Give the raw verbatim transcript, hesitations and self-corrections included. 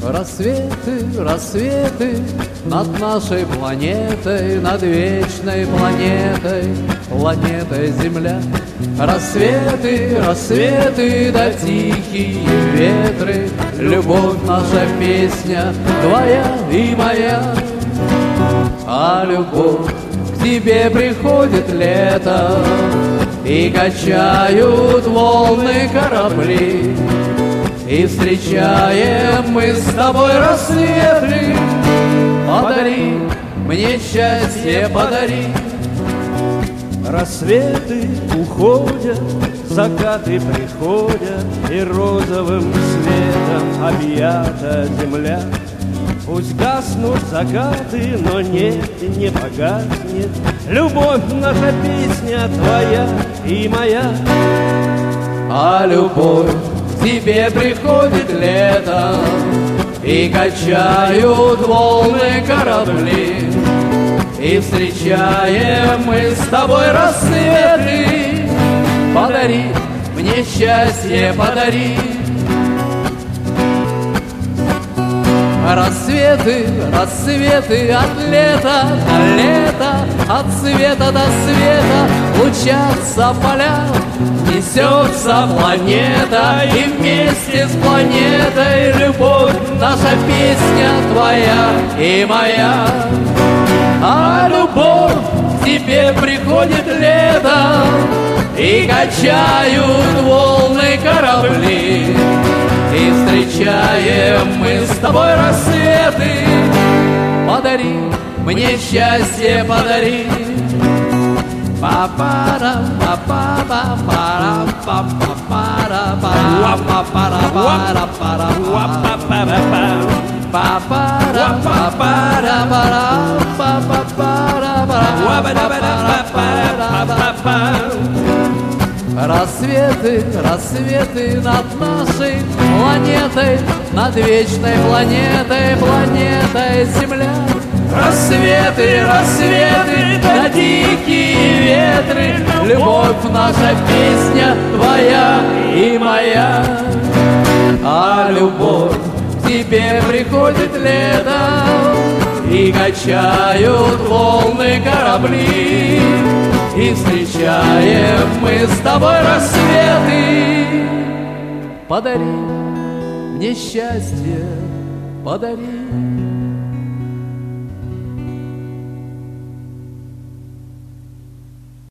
Рассветы, рассветы над нашей планетой, над вечной планетой, планетой Земля. Рассветы, рассветы, да тихие ветры, любовь наша песня, твоя и моя. А любовь к тебе приходит лето, и качают волны корабли, и встречаем мы с тобой рассветы. Подари мне счастье, подари. Рассветы уходят, закаты приходят, и розовым светом объята земля. Пусть гаснут закаты, но нет, не погаснет любовь наша песня, твоя и моя. А любовь к тебе приходит лето, и качают волны корабли, и встречаем мы с тобой рассветы. Подари мне счастье, подари. Рассветы, рассветы от лета до лета, от света до света лучатся поля, несется планета, и вместе с планетой любовь, наша песня, твоя и моя. А любовь к тебе приходит лето, и качают волны корабли, и встречаем мы с тобой рассветы. Подари мне счастье, подари. Па-пара, па-па-па, пара, па-па-пара, пара, па-пара, пара, пара, па-па-пара, па-пара, па-пара, пара, па-па-пара, пара. Рассветы, рассветы над нашей планетой, над вечной планетой, планетой Земля. Рассветы, рассветы, да дикие ветры, любовь наша песня, твоя и моя. А любовь к тебе приходит летом, и качают волны корабли, и встречаем мы с тобой рассветы. Подари мне счастье, подари.